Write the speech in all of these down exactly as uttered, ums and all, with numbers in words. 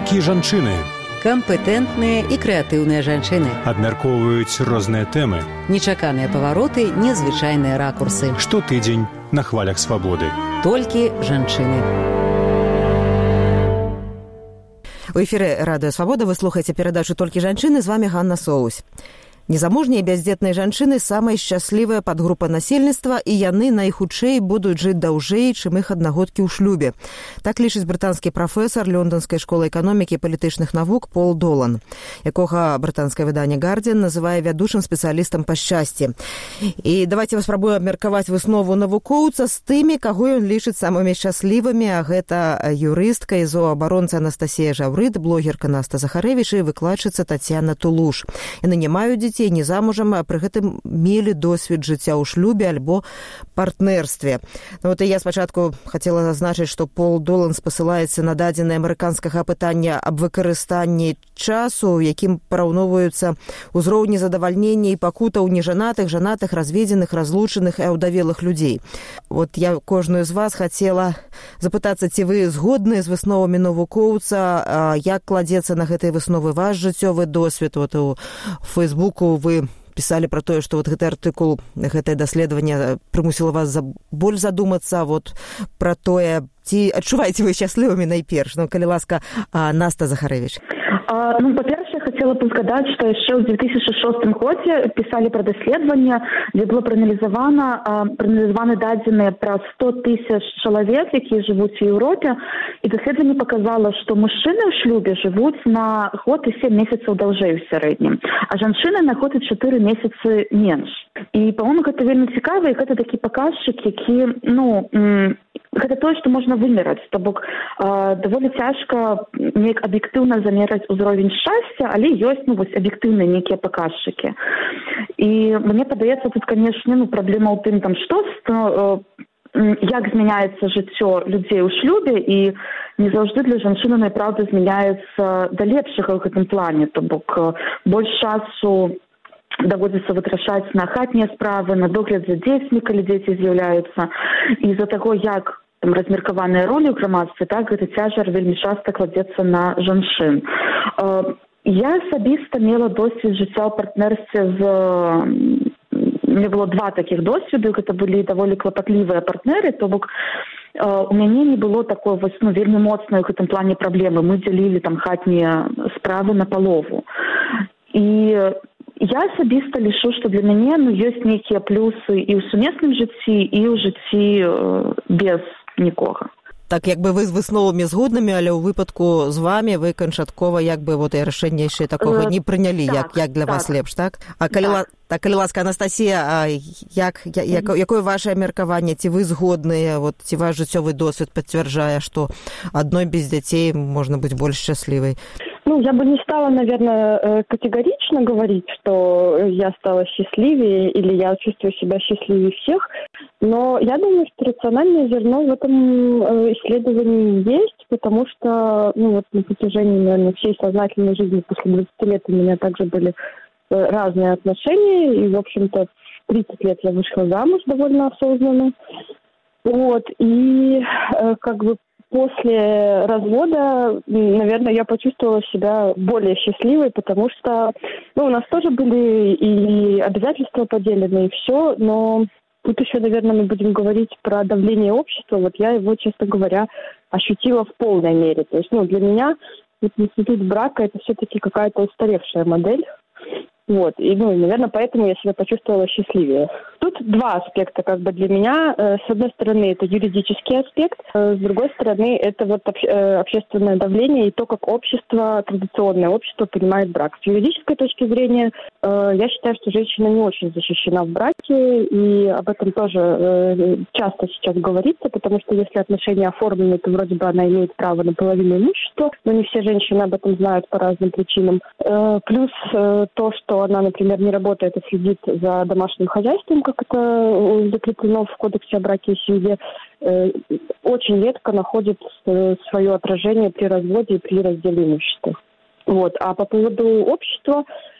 Толькі жанчыны. Кампетэнтныя і крэатыўныя жанчыны. Абмяркоўваюць розныя тэмы. Нечаканыя павароты, незвычайныя ракурсы. Штотыдзень на хвалях свабоды. Толькі жанчыны. У эфіры Радыё Свабода вы слухаеце перадачу «Толькі жанчыны», з вами Ганна Соусь. Незамужнія і бяздзетныя жанчыны самая шчаслівая падгрупа насельніцтва, і яны найхутчэй будуць жыць даўжэй, чым іх аднагодкі ў шлюбе. Так лічыць брытанскі прафесар Лондонскай школы эканомікі і палітычных навук Пол Долан, якога брытанскае выданне «Гардзіан» называе вядучым спецыялістам па шчасці. І давайте паспрабуем абмеркаваць выснову навукоўца з тымі, каго ён лічыць самымі шчаслівымі, а гэта юрыстка і зооабаронца Анастасія Жаўрыт, блогерка Наста Захарэвіч і выкладчыца Тацяна Тулуш. Яны не маюць дзяцей, не замужам, а пры гэтым мелі досвед жыцця ў шлюбе альбо партнерстве. Ну, вот і я спачатку хацела зазначыць, што Пол Долан спасылаецца на дадзенае амерыканскага апытання аб выкарыстанні часу, у якім параўноўваюцца ўзроўні задавальнення і пакутаў нежанатых, жанатых, разведзеных, разлучаных і аўдавелых людзей. Вот я кожную з вас хацела запытацца, ці вы згодныя з высновамі навукоўца, як кладзецца на гэтай высновы ваш жыццёвы досвед. Вот у Фейсбуку вы писали про тое, што вот гэты артыкул, гэтае даследаванне прымусіла вас за больш задумацца вот про тое, ці адчуваеце вы шчаслівымі найперш. Ну, калі ласка, Наста Захарэвіч. А, ну, па-першае, хацела б згадаць, што яшчэ ў две тысячы шостым годзе пісалі пра даследаванне, дзе было прааналізавана, прааналізаваны дадзеныя пра сто тысяч чалавек, якія жывуць у Еўропе, і даследаванне паказала, што мужчыны ў шлюбе жывуць на год і сем месяцаў даўжэй у сярэднім, а жанчыны на год і чатыры месяцы менш. І, па-моему, гэта вельмі цікава, і гэта такі паказчык, які, ну, гэта тое, што можна вымераць. То бок, э, даволі цяжка неяк аб'ектыўна замераць узровень шчасця, але ёсць, ну, вось, аб'ектыўныя нейкія паказчыкі. І мне падаецца, тут, канешне, ну, праблема ў тым, там, што, э, як змяняецца жыццё людзей у шлюбе, і не заўжды для жанчыны, найпраўда, змяняецца да лепшага ў гэтым плане. То бок, э, больш часу даводзіцца вытрачаць на хатнія справы, на догляд за дзецьмі, калі дзеці з'яўляюцца. І з-за таго, як там размеркаваныя ролі ў грамадстве, так, гэты цяжар вельмі часта кладзецца на жанчын. Я асабіста мела досвед жыцця ў партнерстве з... У меня было два такіх досведу, гэта былі даволі клапатлівыя партнеры, то бок у мяне не было такой вось, ну, вельмі моцнай у гэтым плане праблемы. Мы дзялілі там хатнія справы на палову. І я асабіста лічу, што для мяне, ну, ёсць нейкія плюсы і ў сумесным жыцці, і ў жыцці без нікога. Так, як бы вы з высновамі згоднымі, але ў выпадку з вами вы канчаткова як бы вот і рашэнне яшчэ такога не прынялі, так, як, як для так. вас лепш, так? А калі, так. Так, калі ласка, Анастасія, а як, як, якое ваше меркаванне? Ці вы згодныя, вот, ці ваш жыццёвы досвед пацвярджае, што адной без дзяцей можна быць больш шчаслівай? Ну, я бы не стала, наверное, категорично говорить, что я стала счастливее или я чувствую себя счастливее всех, но я думаю, что рациональное зерно в этом исследовании есть, потому что, ну, вот на протяжении, наверное, всей сознательной жизни после двадцати лет у меня также были разные отношения, и, в общем-то, в тридцать лет я вышла замуж довольно осознанно. Вот, и как бы после развода, наверное, я почувствовала себя более счастливой, потому что, ну, у нас тоже были и обязательства поделены, и все, но тут еще, наверное, мы будем говорить про давление общества. Вот я его, честно говоря, ощутила в полной мере. То есть, ну, для меня вот, институт брака – это все-таки какая-то устаревшая модель. Вот, и, ну, наверное, поэтому я себя почувствовала счастливее. Тут два аспекта как бы для меня. С одной стороны, это юридический аспект, с другой стороны, это вот общественное давление и то, как общество, традиционное общество понимает брак. С юридической точки зрения, я считаю, что женщина не очень защищена в браке, и об этом тоже часто сейчас говорится, потому что если отношения оформлены, то вроде бы она имеет право на половину имущества, но не все женщины об этом знают по разным причинам. Плюс то, что она, например, не работает и следит за домашним хозяйством, как это закреплено в Кодексе о браке и семье, очень редко находит свое отражение при разводе и при разделе имущества. Вот. А по поводу общества,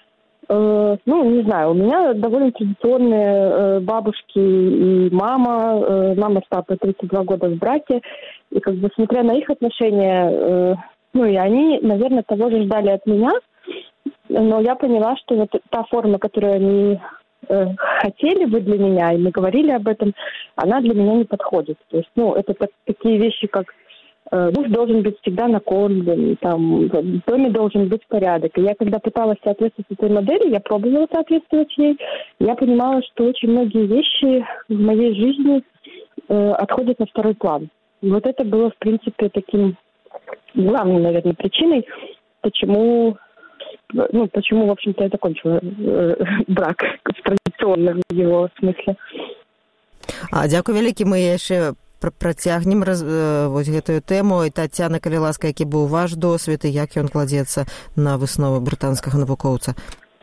э, ну, не знаю, у меня довольно традиционные э, бабушки и мама. Э, мама с папой тридцать два года в браке. И как бы смотря на их отношения, э, Ну, и они, наверное, того же ждали от меня, но я поняла, что вот та форма, которую они э, хотели бы для меня, и мы говорили об этом, она для меня не подходит. То есть, ну, это так, такие вещи, как э, муж должен быть всегда накормлен, там, в доме должен быть порядок. И я, когда пыталась соответствовать этой модели, я пробовала соответствовать ей, я понимала, что очень многие вещи в моей жизни э, отходят на второй план. И вот это было, в принципе, таким главной, наверное, причиной, почему... Ну, почему, в общем-то, я закончила э, брак в традиционном его смысле. А, дзякуй вялікі, мы яшчэ працягнем раз, э, вось гэтую тэму. І Тацяна, калі ласка, які быў ваш досвед і як ён кладзецца на высновы брытанскага навукоўца?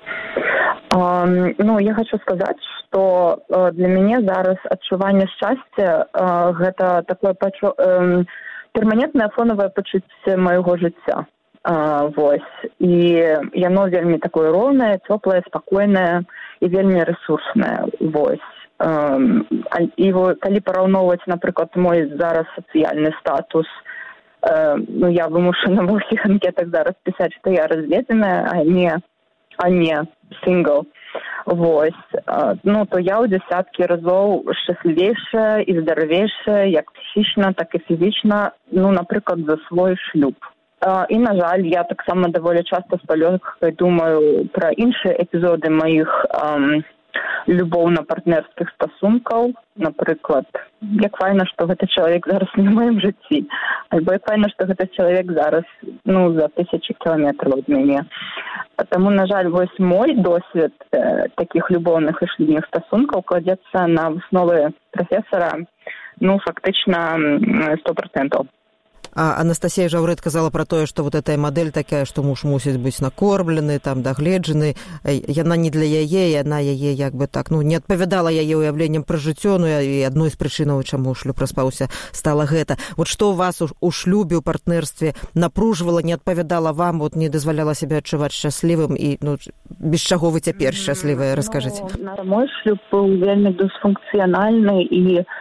Um, ну, я хочу сказаць, што uh, для мяне зараз адчуванне шчасця uh, гэта такое пачу... uh, перманентнае фонавае пачуцце майго жыцця. Uh, вось. І яно вельмі такое роўнае, цёплае, спакойнае і вельмі рэсурснае. Вось. Um, і калі параўноўваць, напрыклад, мой зараз сацыяльны статус, uh, ну, я вымушана ва ўсіх анкетах зараз пісаць, што я разведзеная, а не, а не сингл. Вось. Uh, ну, то я ў дзясяткі разоў шчаслівейшая і здаравейшая, як псіхічна, так і фізічна, ну, напрыклад, за свой шлюб. Uh, і, на жаль, я таксама даволі часта з палёгкай думаю пра іншыя эпізоды маіх um, любоўна-партнерскіх стасункаў. Напрыклад, як файна, што гэты чалавек зараз не ў маім жыцці, альбо як файна, што гэты чалавек зараз, ну, за тысячы кіламетраў ад мяне. Таму, на жаль, вось мой досвед э, такіх любоўных і шлюбных стасункаў кладзецца на высновы прафесара, ну, фактычна сто процентаў. А Анастасія Жаўрэт казала пра тое, што вот эта модель такая, што муж мусіць быць накормлены, там, дагледжаны. Яна не для яе, яна яе як бы так, ну, не адпавядала яе ўяўленнем пра жыццё, ну, і адной з прычынаў, чаму шлюб распаўся, стала гэта. Вот што ў вас у, у шлюбе, у партнерстве напружвала, не адпавядала вам, вот не дазваляла сябе адчуваць шчаслівым, і, ну, без чаго вы цяпер шчаслівыя, раскажыце. Ну, мой шлюб быў вельмі дысфункцыянальны і, э,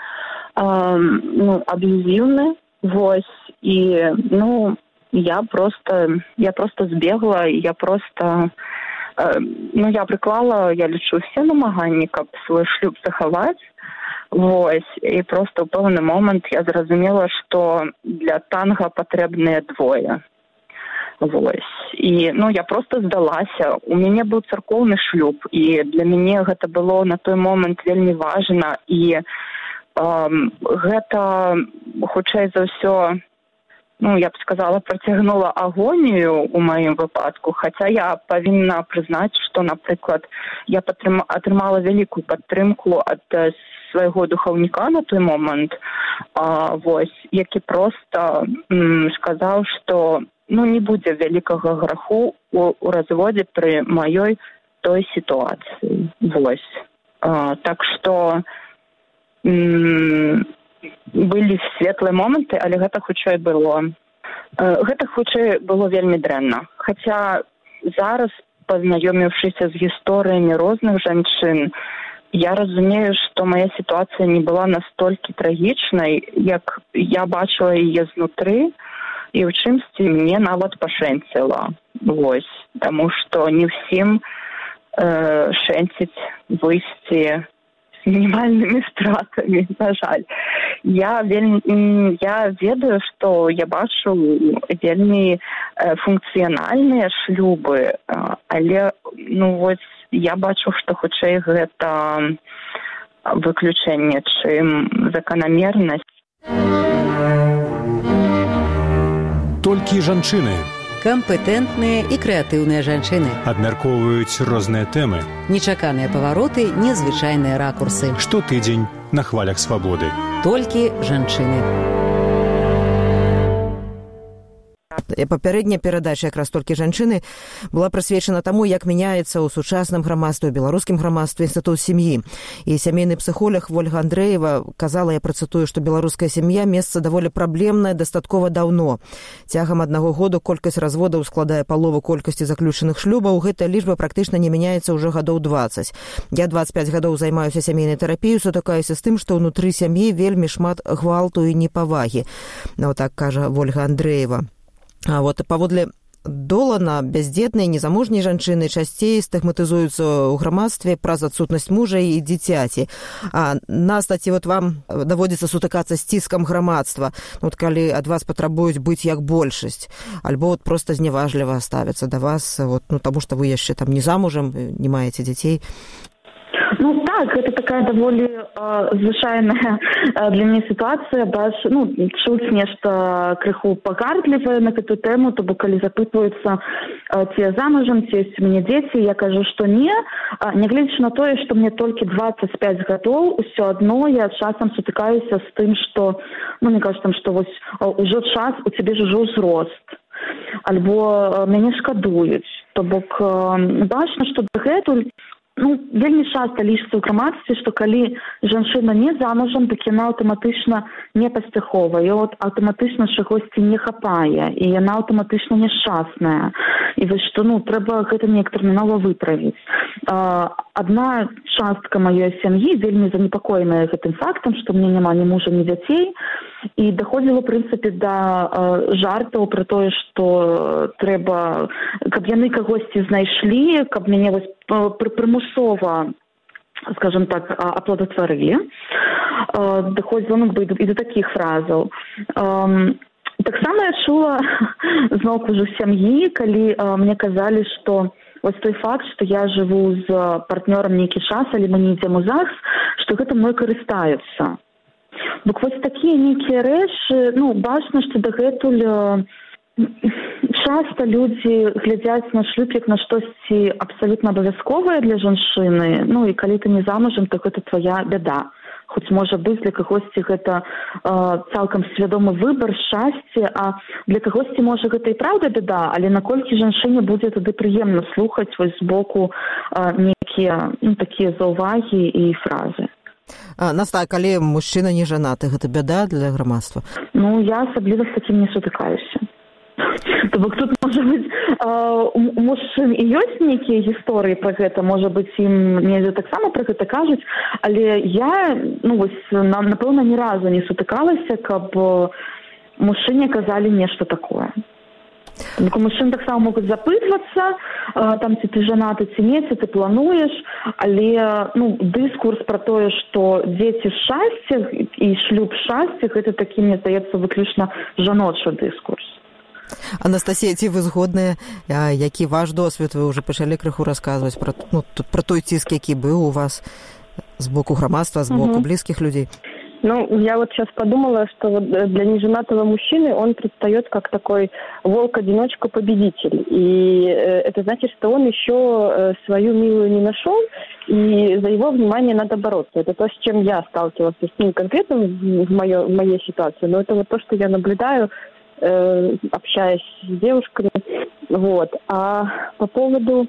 ну, аб'юзіўны. Вось, і, ну, я просто, я просто збегла, я просто, э, ну, я прыклала, я лічу, все намаганні, каб свой шлюб захаваць, вось, і просто ў пэўны момант я зразумела, што для танга патрэбныя двое. Вось, і, ну, я просто здалася. У мяне быў царкоўны шлюб, і для мяне гэта было на той момант вельмі важна, і Um, гэта, хутчэй за ўсё, ну, я б сказала, працягнула агонію ў маім выпадку, хаця я павінна прызнаць, што, напрыклад, я падтрым... атрымала вялікую падтрымку ад свайго духаўніка на той момант, а, вось, які проста м, сказаў, што, ну, не будзе вялікага граху у, у разводзе пры маёй той сітуацыі. Вось. А, так што былі светлыя моманты, але гэта хутчэй было. Гэта хутчэй было вельмі дрэнна. Хаця зараз, пазнаёміўшыся з гісторыямі розных жанчын, я разумею, што мая сітуацыя не была настолькі трагічнай, як я бачыла яе знутры, і ў чымсьці мне нават пашэнціла. Вось. Таму што не ўсім э, шэнціць выйсці с минимальными стратами, на жаль. Я, вельмі, я ведаю, што я бачу вельмі функцыянальныя шлюбы, але, ну, вось, я бачу, што хутчэй гэта выключэнне, чым заканамернасць. Толькі жанчыны. Кампетэнтныя і крэатыўныя жанчыны. Абмяркоўваюць розныя тэмы. Нечаканыя павароты, незвычайныя ракурсы. Штотыдзень на хвалях свабоды. Толькі жанчыны. Папярэдняя перадача якраз толькі жанчыны была прысвечана таму, як мяняецца ў сучасным грамадстве, у беларускім грамадстве інстытут сям'і. І сямейны псіхолог Вольга Андрэева казала, я працытую, што беларуская сям'я месца даволі праблемнае дастаткова даўно. Цягам аднаго году колькасць разводаў складае палову колькасці заключаных шлюбаў. Гэтая лічба практычна не мяняецца ўжо гадоў дваццаць. Я дваццаць пяць гадоў займаюся сямейнай тэрапіяй, сутыкаюся з тым, што ўнутры сям'і вельмі шмат гвалту і непавагі. Ну, так кажа Вольга Андрэева. А вот паводле Долана бяздзетныя незамужнія жанчыны часцей стыгматызуюцца ў грамадстве праз адсутнасць мужа і дзіцяці. А Настаці, вот вам даводзіцца сутыкацца з ціскам грамадства, вот калі ад вас патрабуюць быць як большасць, альбо вот проста зняважліва ставяцца да вас, вот, ну, таму што вы яшчэ там не замужам, не маеце дзяцей. Ну так, это такая даволі э, звычайная э, для мяне сітуацыя, бач, ну, чуць нешта крыху пагардлівае на гэту тэму, то бок калі запытваюцца, э, ці я замужам, ці ёсць у мяне дзеці, я кажу, што не, э, нягледзячы на тое, што мне толькі дваццаць пяць гадоў, усё адно я часам сутыкаюся з тым, што, ну, мне кажуць там, што вось э, ужо час, у цябе ж ужо ўзрост, альбо э, мяне шкадуюць, то бок э, бачна, што дагэтуль ну, вельмі часта лічыцца ў грамадстве, што калі жанчына не замужам, дык яна аўтаматычна не паспяховая, і от аўтаматычна чагосьці не хапае, і яна аўтаматычна няшчасная. І вось што, ну, трэба гэта неяк тэрмінова выправіць. Адна частка маёй сям'і вельмі занепакоеная гэтым фактам, што мне няма ні мужа, ні дзяцей, і даходзіла, ў прынцыпе, да жартаў пра тое, што трэба, каб яны кагосьці знайшлі, каб мяне вось прымусова, скажем так, аплодатварылі. Даходзіла, ну, і да такіх фразаў. Таксама я чула зноўку ўжо сям'і, калі мне казалі, што вось той факт, што я жыву з партнёрам нейкі час, але мы не ідзем у ЗАГС, што гэта мной карыстаюцца. Бок вось такія нейкія рэчы, ну, бачна, што дагэтуль часта людзі глядзяць на шлюб як на штосьці абсалютна абавязковае для жанчыны, ну, і калі ты не замужам, то гэта твая бяда. Хоць, можа быць, для кагосьці гэта э, цалкам свядомы выбар, шчасце, а для кагосьці, можа, гэта і праўда бяда, але наколькі жанчыне будзе тады прыемна слухаць вось збоку э, нейкія, ну, такія заўвагі і фразы. А, Наста, калі мужчына не жанаты, гэта бяда для грамадства? Ну, я асабліва з такім не сутыкаюся. То бок тут, можа быць, у мужчын і ёсць нейкія гісторыі пра гэта, можа быць, ім недзе таксама пра гэта кажуць, але я, ну, вось, напэўна, ні разу не сутыкалася, каб мужчыне казалі нешта такое. Бок у мужчын таксама могуць запытвацца, там, ці ты жанаты, ці не, ці ты плануеш, але, ну, дыскурс пра тое, што дзеці шчасце і шлюб шчасце, гэта такі, мне здаецца, выключна жаночы дыскурс. Анастасія, ці вы згодныя, які ваш досвед, вы ўжо пачалі крыху расказваць пра, ну, пра той ціск, які быў у вас з боку грамадства, з боку угу. блізкіх людзей? Ну, я вот сейчас подумала, что вот для неженатого мужчины он предстает как такой волк-одиночка-победитель. И это значит, что он еще свою милую не нашел, и за его внимание надо бороться. Это то, с чем я сталкивалась, с ним конкретно в, моё, в моей ситуации, но это вот то, что я наблюдаю, общаясь с девушками. Вот. А по поводу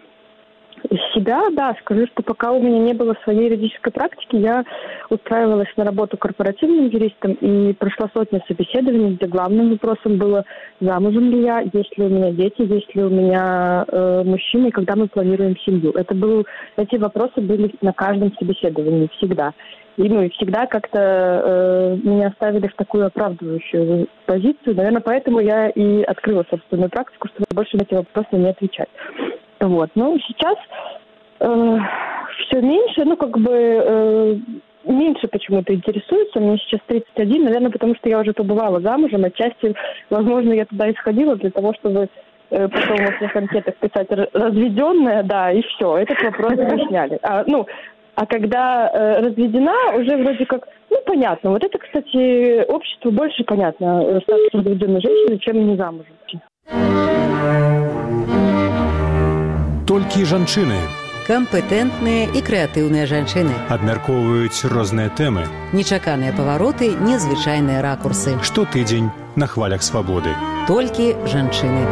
себя, да, скажу, что пока у меня не было своей юридической практики, я устраивалась на работу корпоративным юристом и прошла сотню собеседований, где главным вопросом было, замужем ли я, есть ли у меня дети, есть ли у меня э, мужчина, и когда мы планируем семью. Это был, эти вопросы были на каждом собеседовании, всегда. И, ну, и всегда как-то э, меня ставили в такую оправдывающую позицию. Наверное, поэтому я и открыла собственную практику, чтобы больше на эти вопросы не отвечать. Вот. Ну, сейчас э, все меньше, ну, как бы, э, меньше почему-то интересуется. Мне сейчас тридцать один, наверное, потому что я уже побывала замужем. Отчасти, возможно, я туда и сходила для того, чтобы э, потом во всех анкетах писать разведенная, да, и все. Этот вопрос сняли. А, ну, а когда э, разведена, уже вроде как, ну, понятно. Вот это, кстати, обществу больше понятно, статус разведенной женщины, чем не замужем. Толькі жанчыны. Кампетэнтныя і крэатыўныя жанчыны. Абмяркоўваюць розныя тэмы. Нечаканыя павароты, незвычайныя ракурсы. Штотыдзень на хвалях свабоды. Толькі жанчыны.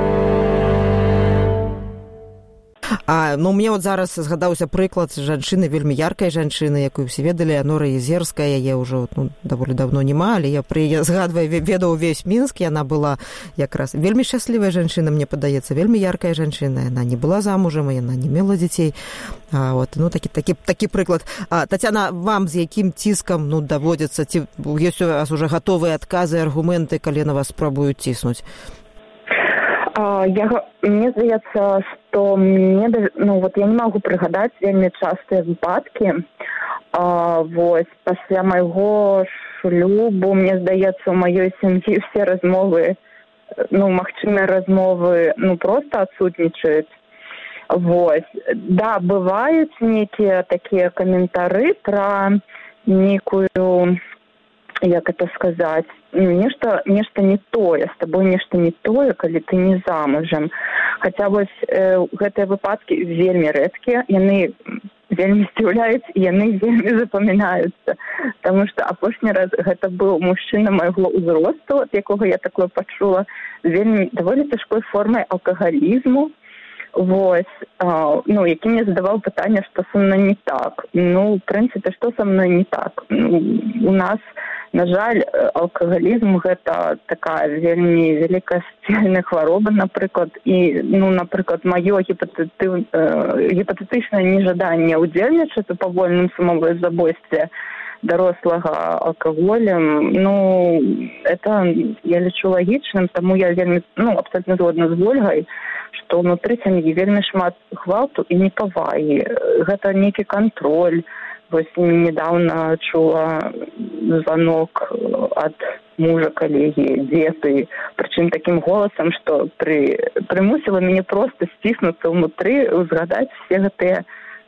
А, ну, мне вот зараз згадаўся прыклад жанчыны, вельмі яркай жанчыны, якую ўсе ведалі, Анора Езерская, яе ўжо, ну, даволі давно няма, але я пры яе згадваю, ведаў увесь Мінск, яна была якраз вельмі шчаслівая жанчына, мне падаецца, вельмі яркая жанчына, яна не была замужам, яна не мела дзяцей. А, вот, ну, такі, такі, такі прыклад. А, Тацяна, вам з якім ціскам, ну, даводзіцца, ці ёсць у вас уже гатовыя адказы, аргументы, калі на вас спрабуюць ціснуць? А, я, мне здаецца, што мне, ну, вот я не магу прыгадаць вельмі частыя выпадкі. А, вось, пасля майго шлюбу, мне здаецца, у маёй сям'і все размовы, ну, магчымыя размовы, ну, проста адсутнічаюць. Вось. Да, бываюць нейкія такія каментары пра нейкую, як это сказаць, ну, нешта, нешта не тое, з табой нешта не тое, калі ты не замужам. Хаця вось э, гэтыя выпадкі вельмі рэдкія, яны вельмі здзіўляюць, і яны вельмі запамінаюцца. Таму што апошні раз гэта быў мужчына майго ўзросту, ад якога я такое пачула, вельмі даволі цяжкой формай алкагалізму. Вось, а, ну, які мне задаваў пытанне, што са мной не так. Ну, в прынцыпе, што са мной не так? Ну, у нас, на жаль, алкагалізм гэта такая вельмі вялікая сацыяльная хвароба, напрыклад, і, ну, напрыклад, маё гіпатэтыў, э, гіпатэтычнае нежаданне ўдзельнічаць у павольным самавозабойстве дарослага алкаголем, ну, это я лічу лагічным, таму я вельмі, ну, абсолютно згодна з Вольгай, што ўнутры сям'і вельмі шмат гвалту і непавагі. Гэта нейкі кантроль. Вось недавно чула звонок ад мужа калегі, дзе ты, прычым такім голасам, што пры, прымусіла мяне проста сціснуцца ўнутры, узгадаць все гэтыя,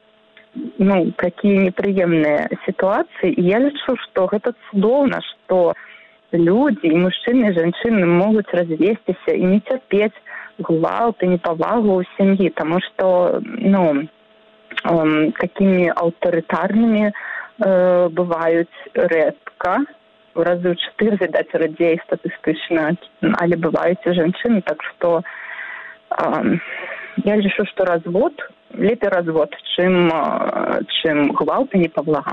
ну, такія непрыемныя сітуацыі. І я лічу, што гэта цудоўна, што людзі, і мужчыны, і жанчыны могуць развесціся і не цярпець гвалт і непавагу ў сям'і, таму што, ну, э, такімі аўтарытарнымі э, бываюць рэдка, у разы ў чатыры, відаць, радзей статыстычна, але бываюць і жанчыны, так што э, я лічу, што развод, лепей развод, чым, э, чым гвалт і непавага.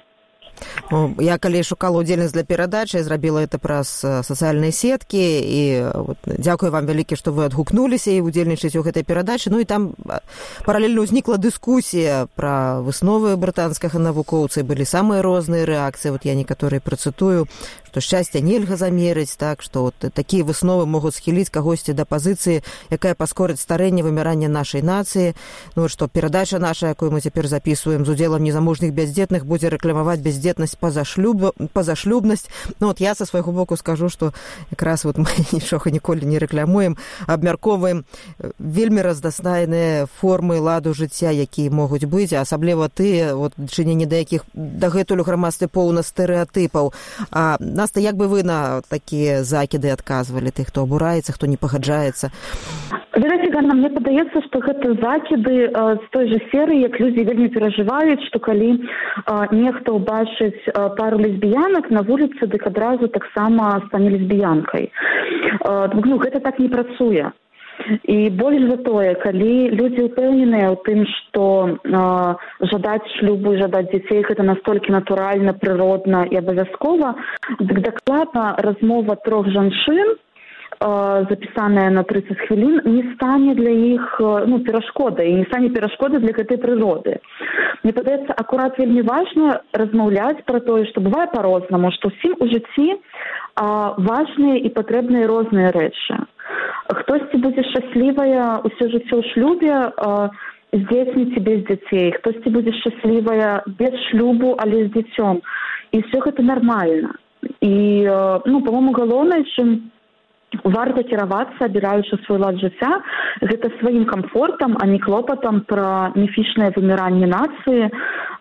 Я калі шукала ўдзельнасць для перадачы, зрабіла это праз сацыяльныя сеткі, і вот, дзякую вам вялікі, што вы адгукнуліся і удзельнічаеце ў гэтай перадачы. Ну і там паралельна ўзнікла дыскусія пра высновы брытанскага навукоўца, былі самыя розныя рэакцыі. Вот я некаторыя працытую, што шчасця нельга замерыць, так, што вот такія высновы могуць схіліць кагосьці да пазіцыі, якая паскорыць старэнне, выміранне нашай нацыі. Ну, што перадача наша, якую мы цяпер запісваем з удзелам незамужных бяздзетных, будзе рэкламаваць бяздзетнасць пазашлюб, пазашлюбнасць. Ну, от я са свайго боку скажу, што якраз вот мы нічога ніколі не рэкламуем, абмяркоўваем вельмі разнастайныя формы ладу жыцця, якія могуць быць, а асабліва тыя, вот, чыненне да якіх дагэтуль у грамадстве поўна стэрэатыпаў. А Наста, як бы вы на такія закіды адказвалі, тых, хто абураецца, хто не пагаджаецца? Ведаеце, Ганна, мне падаецца, што гэта закіды э, з той жа серыі, як людзі вельмі перажываюць, што калі э, нехта ўбачыць э, пару лесбіянак на вуліцы, дык адразу таксама стане лесбіянкай. Э, ну, гэта так не працуе. І больш за тое, калі людзі ўпэўненыя ў тым, што э, жадаць шлюбу і жадаць дзяцей гэта настолькі натуральна, прыродна і абавязкова, дык дакладна размова трох жанчын, запісаная на тридцать хвілін, не стане для іх, ну, перашкодай, і не стане перашкодай для гэтай прыроды. Мне падаецца, акурат вельмі важна размаўляць пра тое, што бывае па-рознаму, што ўсім у жыцці а, важныя і патрэбныя розныя рэчы. Хтосьці будзе шчаслівая ўсё жыццё ў шлюбе а, з дзецьмі ці без дзяцей, хтосьці будзе шчаслівая без шлюбу, але з дзіцём. І ўсё гэта нармальна. І, а, ну, па-моему, галоўнае, чым варта кіравацца, абіраючы свой лад жыцця, гэта сваім камфортам, а не клопатам пра міфічнае выміранне нацыі. Э,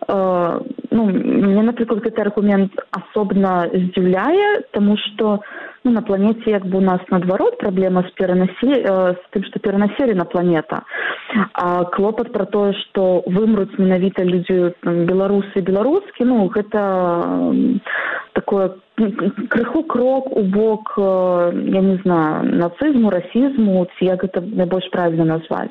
ну, мне, напрыклад, гэты аргумент асобна здзіўляе, таму што ну, на планеце як бы у нас наадварот праблема з, перанасе... э, з тым, што перанаселена планета. А клопат пра тое, што вымруць менавіта людзі беларусы і беларускі, ну, гэта такое крыху крок у бок, я не знаю, нацизму, расизму, ці як гэта найбольш правільна назваць.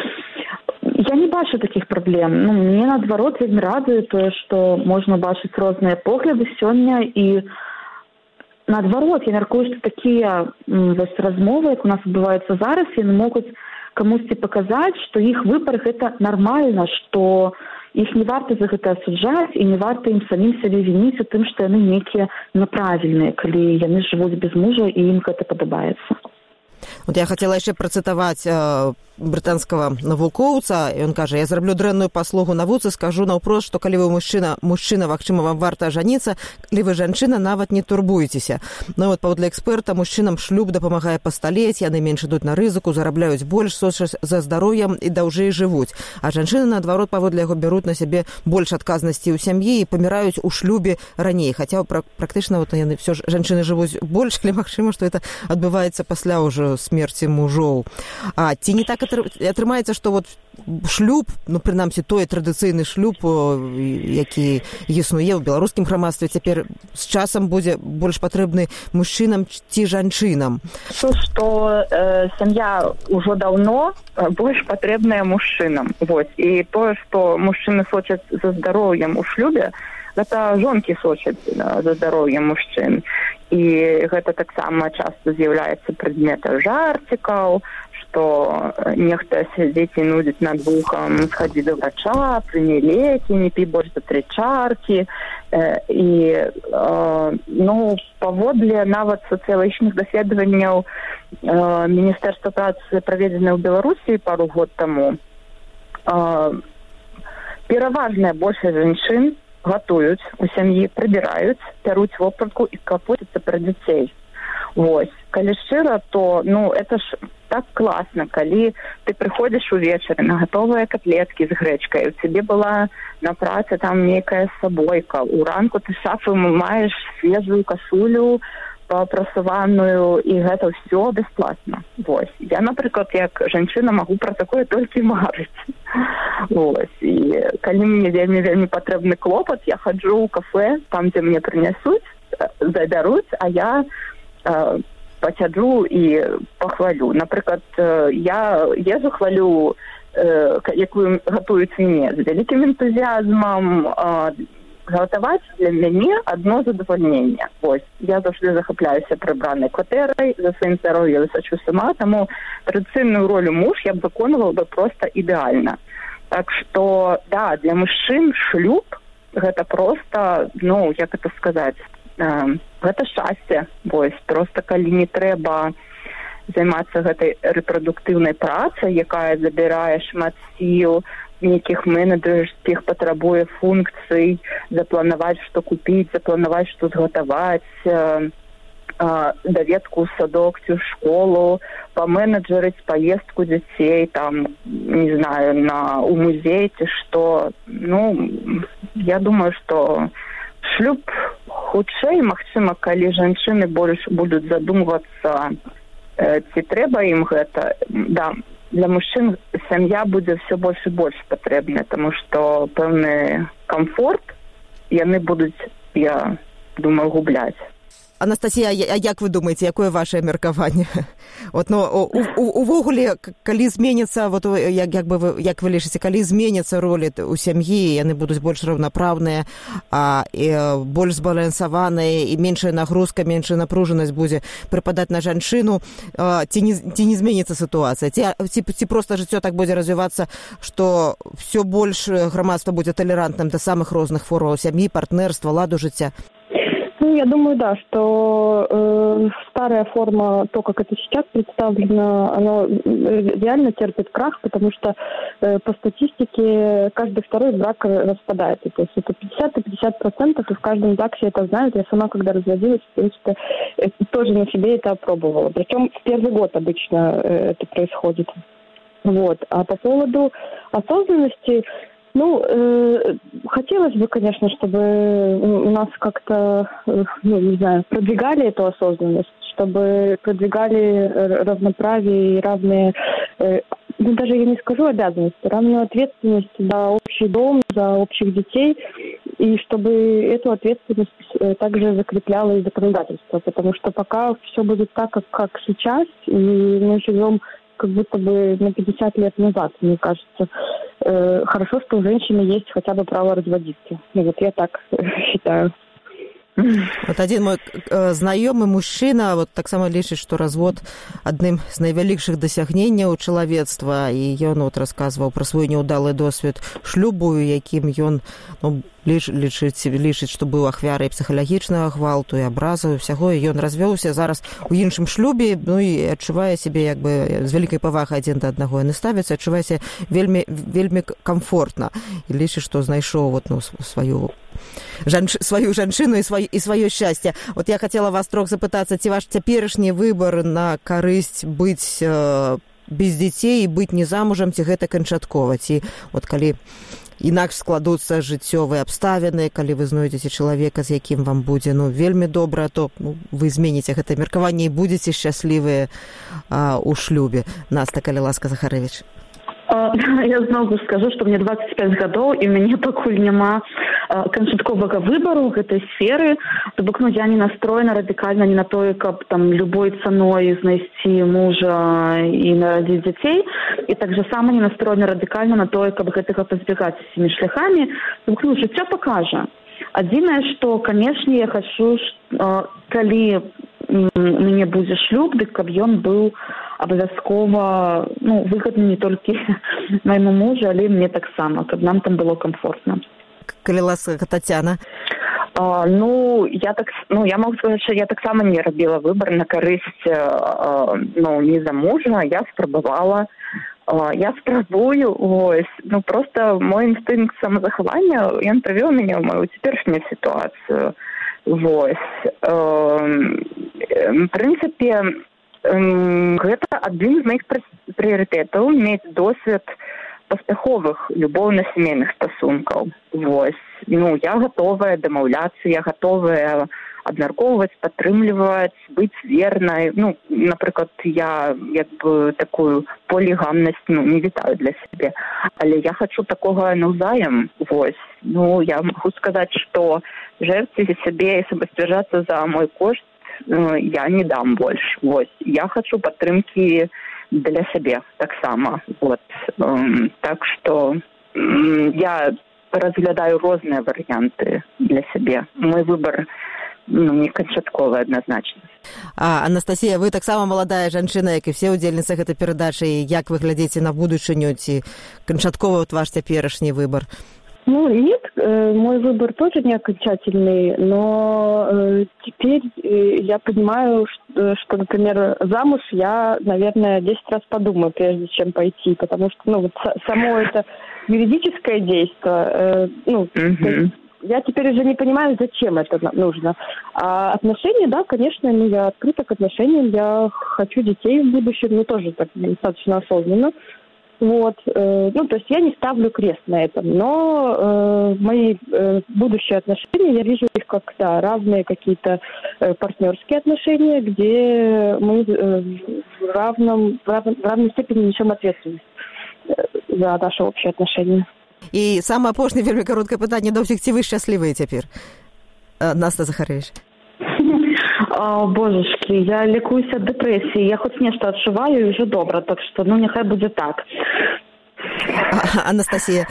Я не бачу такіх праблем. Ну, мне, наадварот, вельмі радуе тое, што можна бачыць розныя погляды сёння, і наадварот, я мяркую, што такія вось размовы, як у нас адбываюцца зараз, яны могуць камусьці паказаць, што іх выбар гэта нармальна, што іх не варта за гэта асуджаць і не варта ім самім сябе вініць у тым, што яны нейкія няправільныя, калі яны жывуць без мужа і ім гэта падабаецца. Вот я хотела яшчэ працытаваць э, брытанскага навукоўца, і ён кажа: я зраблю дрэнную паслугу навуцы, скажу наўпрост, што калі вы мужчына, мужчына, магчыма, вам варта ажаніцца, калі вы жанчына, нават не турбуйцеся. Ну вот паводле эксперта, мужчынам шлюб дапамагае пасталець, яны менш ідуць на рызыку, зарабляюць больш, сочаць за здароўем і даўжэй жывуць. А жанчыны, наадварот, паводле яго бяруць на сябе больш адказнасці ў сям'і і паміраюць у шлюбе раней. Хаця практычна вот яны все ж жанчыны жывуць больш, але магчыма, што это адбываецца пасля ўжо смерці мужоў. А ці не так атрымаецца, што вот шлюб, ну, прынамсі, той традыцыйны шлюб, які існуе ў беларускім грамадстве, цяпер з часам будзе больш патрэбны мужчынам ці жанчынам? То, што э, сям'я ўжо даўно больш патрэбная мужчынам. Вось. І тое, што мужчыны сочаць за здароўем у шлюбе, гэта жонкі сочаць за здароўем мужчын. І гэта таксама часта з'яўляецца прадметам жартикаў, што нехта сядзіць і нудзіць над вухам: схадзі да врача, прыні лекі, не пі больш за тры чаркі. І, ну, паводле нават сацыялагічных даследаванняў Міністэрства працы, праведзенае ў Беларусі пару год таму, пераважная большасць жанчын гатуюць у сям'і, прыбіраюць, пяруць вопратку і клапоцяцца пра дзяцей. Вось. Калі шчыра, то, ну, это ж так класна, калі ты прыходзіш увечары на гатовыя котлеткі з грэчкай, у цябе была на працы там нейкая сабойка, у ранку ты шафы маеш свежую касулю папрасаваную, і гэта ўсё бясплатна. Вось. Я, напрыклад, як жанчына магу пра такое толькі марыць. Вось. І калі мне вельмі-вельмі патрэбны клопат, я хаджу ў кафэ, там, дзе мне прынясуць, забяруць, а я э, пасяджу і пахвалю. Напрыклад, я езу хвалю, э, якую гатуюць мне, з вялікім энтузіазмам. Э, Гатаваць для мяне адно задавальненне. Вось. Я заўжды захапляюся прыбранай кватэрай, за сваім здароўем высачу сама, таму традыцыйную ролю муж я б выконвала бы проста ідэальна. Так што, да, для мужчын шлюб гэта проста, ну, як это сказаць, э, гэта шчасце. Вось. Проста калі не трэба займацца гэтай рэпрадуктыўнай працай, якая забірае шмат сіл, нейкіх менеджерскіх, патрабуе функцый, запланаваць, што купіць, запланаваць, што згатаваць, э, э, даведку ў садок ці ў школу, паменеджерыць паездку дзяцей, там, не знаю, на, у музей ці што. Ну, я думаю, што шлюб хутчэй, магчыма, калі жанчыны больш будуць задумвацца, э, ці трэба ім гэта, да, для мужчин сям'я будзе все больш і больш патрэбная, тому што пэўны камфорт яны будуць, я думаю, губляць. Анастасія, а як вы думаеце, якое ваше меркаванне? Вот, ну, увогуле, калі зменіцца, вот, як, як, бы вы, як вы лічыце, калі зменіцца ролі ў сям'і, яны будуць больш раўнапраўныя, а, і, больш збалансаваныя, і меншая нагрузка, меншая напружанасць будзе прыпадаць на жанчыну, а, ці, не, ці не зменіцца сітуацыя? Ці, ці, ці проста жыццё так будзе развівацца, што ўсё больш грамадства будзе талерантным да самых розных формаў сям'і, партнерства, ладу жыцця? Ну, я думаю, да, что э, старая форма, то, как это сейчас представлено, она реально терпит крах, потому что э, по статистике каждый второй брак распадается. То есть это пятьдесят и пятьдесят процентов, и в каждом браке это знают. Я сама, когда разводилась, в принципе, тоже на себе это опробовала. Причем в первый год обычно э, это происходит. Вот. А по поводу осознанности... Ну, э, хотелось бы, конечно, чтобы у нас как-то, э, ну, не знаю, продвигали эту осознанность, чтобы продвигали равноправие и равные, э, ну, даже я не скажу обязанности, равную ответственность за общий дом, за общих детей, и чтобы эту ответственность э, также закрепляло и законодательство, потому что пока все будет так, как, как сейчас, и мы живем как будто бы на пятьдесят лет назад, мне кажется. Э, хорошо, что у женщины есть хотя бы право разводиться. Ну, вот я так считаю. Вот один мой э, знаёмы мужчына вот таксама лічыць, што развод адным з найвялікшых дасягненняў чалавецтва, і ён вот расказваў пра свой няўдалы досвед шлюбу, якім ён ну, ліч, лічыць, лічыць, што быў ахвярай псіхалагічнага гвалту і абразу, усяго, і ён развёўся зараз у іншым шлюбе, ну і адчувае сябе як бы з вялікай павагай адзін да аднаго. Яны ставяцца, адчувае вельмі, вельмі камфортна і лічыць, што знайшоў вот, ну, сваю Жанч... сваю жанчыну і, свай... і сваё шчасце. Вот я хотела вас трох запытацца, ці ваш цяперашні выбар на карысць быць э, без дзяцей і быць не замужам, ці гэта канчаткова, ці вот калі інакш складуцца жыццёвыя абставіны, калі вы знойдзеце чалавека, з якім вам будзе ну, вельмі добра, то ну, вы зменіце гэтае меркаванне і будзеце шчаслівыя а, у шлюбе. Наста, калі ласка, Захарэвіч. Я знову скажу, што мне двадцать пять гадоў, і ў мяне пакуль няма канчатковага выбару ў гэтай сферы. То бок, ну, я не настроена радыкальна не на тое, каб там любой цаной знайсці мужа і нарадзіць дзяцей. І так же сама не настроена радыкальна на тое, каб гэтага пазбегаць усімі шляхамі. То бок, ну, жыццё пакажа. Адзінае, што, канешне, я хачу, калі у мяне будзе шлюб, дык каб ён быў абавязкова ну, выгадны не толькі майму мужу, але мне таксама, каб нам там было комфортна. Калі ласка, Тацяна. А, ну, я так, ну, я могу сказаць, што я таксама не рабіла выбар на карысць а, ну, не за мужа, я спрабавала а, я спрабую, вось, ну, просто мой інстынкт самазахавання, ён прывёў мяне ў маю цяперашнюю сітуацыю. Вось. В прынцыпе, гэта адзін з маіх прыярытэтаў мець досвед паспяховых любоўна-сямейных стасункаў. Вось. Ну, я гатовая дамаўляцца, я гатовая абмяркоўваць, падтрымліваць, быць вернай. Ну, напрыклад, я як бы такую полігамнасць ну, не вітаю для сябе. Але я хачу такога наўзаем. Вось. Ну, я магу сказаць, што жертве сябе і самасцвярджацца за мой кошт я не дам больш. Вось. Я хачу падтрымкі для сябе таксама. Вот. Так што я разглядаю розныя варыянты для сябе. Мой выбар ну, не канчатковы адназначна. А, Анастасія, вы таксама маладая жанчына, як і все удзельніцы гэтай перадачы. Як вы глядзіце на будучыню, ці канчатковы ваш цяперашні выбар? Ну, нет, э, мой выбор тоже не окончательный, но э, теперь э, я понимаю, что, что, например, замуж я, наверное, десять раз подумаю, прежде чем пойти, потому что, ну, вот само это юридическое действие, э, ну, mm-hmm. я теперь уже не понимаю, зачем это нужно. А отношения, да, конечно, ну, я открыта к отношениям, я хочу детей в будущем, ну, тоже так достаточно осознанно. Вот, э, ну, то есть я не ставлю крест на этом, но э, мои э, будущие отношения, я вижу их как, да, равные какие-то э, партнерские отношения, где мы э, в, равном, в, равном, в равной степени несем ответственность э, за наши общие отношения. И самое апошняе вельмі кароткае пытанне да ўсіх, ці вы шчаслівыя цяпер? Наста Захарэвіч. О, божечки, я лікуюся ад дэпрэсіі, я хоць нешта адчуваю і ўжо добра, так што, ну, няхай будзе так. А, Анастасия?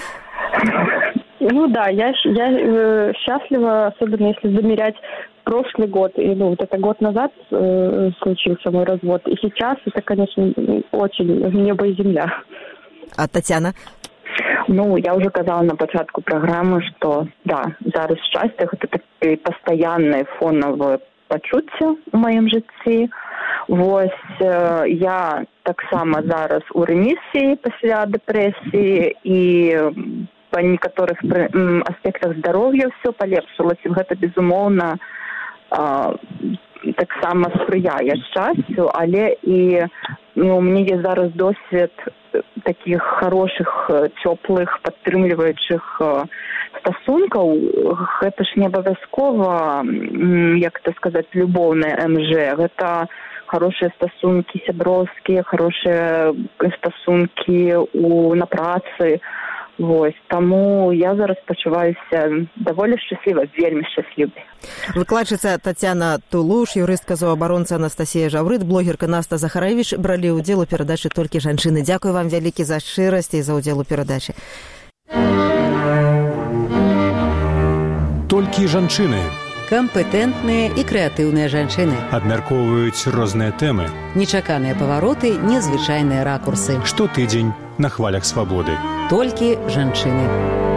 Ну да, я, я э, счастлива, особенно если замерять прошлый год, и, ну, вот это год назад э, случился мой развод, и сейчас это, конечно, очень небо и земля. А Татьяна? Ну, я уже казала на пачатку программы, что, да, зараз счастье – это такое постоянное фоновое пачуцце у маім жыцці. Вось э, я таксама зараз у ремісіі пасля дэпрэсіі і па некаторых аспектах здароўя ўсё палепшылася. Гэта, безумоўна, э, таксама спрыяе шчасцю, але і ну, у мяне есть зараз досвед таких хороших, цёплых, падтрымліваючых стасункаў. Гэта ж не абавязкова, як это сказаць, любоўнае эм жэ. Гэта хорошие стасункі сяброўскія, хорошие стасункі у, на працы. Вось, таму я зараз пачуваюся даволі шчасліва, вельмі шчасліва. Выкладчыца Тацяна Тулуш, юрыстка зооабаронца Анастасія Жаўрыт, блогерка Наста Захарэвіч бралі ўдзел у перадачы «Толькі жанчыны». Дзякую вам вялікі за шчырасць і за ўдзел у перадачы. «Толькі жанчыны». Кампетэнтныя і крэатыўныя жанчыны. Абмяркоўваюць розныя тэмы. Нечаканыя павароты, незвычайныя ракурсы. Штотыдзень на хвалях свабоды. Толькі жанчыны.